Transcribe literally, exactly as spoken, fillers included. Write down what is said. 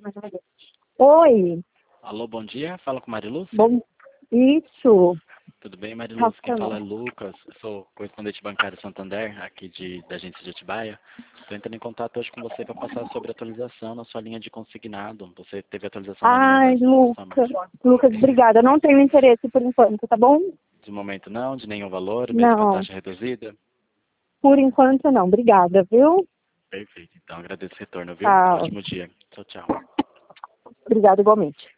Oi. Alô, bom dia. Fala com Mariluz? Bom... Isso. Tudo bem, Mariluz? Tá Quem falando. fala é Lucas. Eu sou correspondente bancário Santander, aqui de, da agência de Atibaia. Estou entrando em contato hoje com você para passar sobre a atualização na sua linha de consignado. Você teve atualização na Ai, linha da Lucas. Lucas, obrigada. Eu não tenho interesse por enquanto, tá bom? De momento não, de nenhum valor, mesmo com a Não. taxa reduzida? Por enquanto não. Obrigada, viu? Perfeito. Então agradeço o retorno, viu? Tchau. Ótimo dia. Tchau, tchau. Obrigada igualmente.